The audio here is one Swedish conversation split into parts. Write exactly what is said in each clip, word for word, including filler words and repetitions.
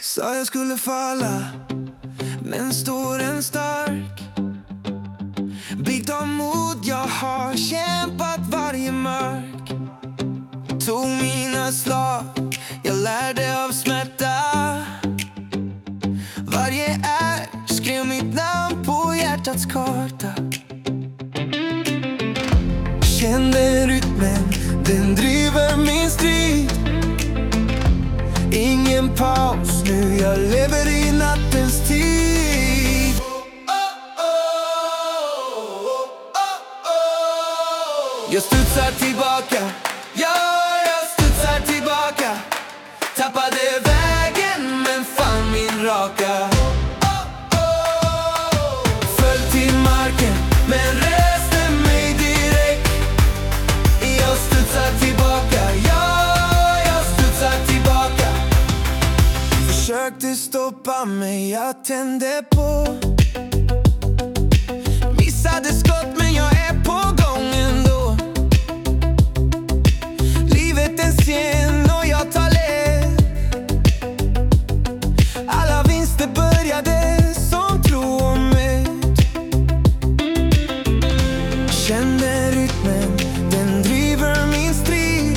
Sa jag skulle falla, men står en stark. Byggt av mod, jag har kämpat varje mörk. Tog mina slag, jag lärde av smärta. Varje är skrev mitt namn på hjärtats karta. Kände rytmen, den driver min strid. Ingen paus nu, jag lever i nattens tid. Jag studsar tillbaka, ja, jag studsar tillbaka. Tappade vägen, men fann min raka. Föll till marken, men reste mig direkt. Jag studsar tillbaka, ja, jag studsar tillbaka. Försökte stoppa mig, jag tände på. Missade skott, men jag är på gång ändå. Livet är en scen och jag tar led. Alla vinster började som tro och med. Kände rytmen, den driver min strid.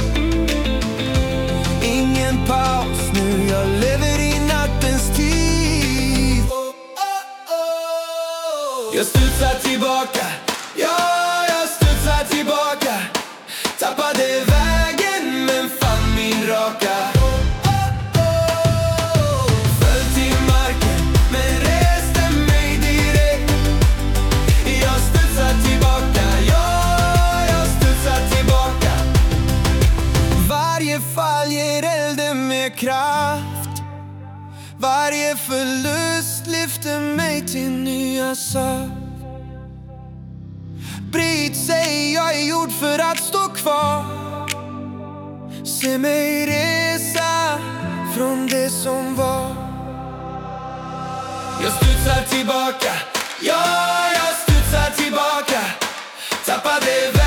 Ingen paus nu, jag lever i nattens tid. Jag studsar tillbaka, ja, jag studsar tillbaka. Tappade vägen, men fann min raka. Föll till marken, men reste mig direkt. Jag studsar tillbaka, ja, jag studsar tillbaka. Varje fall ger elden med kraft. Varje förlust lyfter mig till nya saft. Bryt sig, jag är gjord för att stå kvar. Se mig resa från det som var. Jag studsar tillbaka, ja, jag studsar tillbaka. Tappade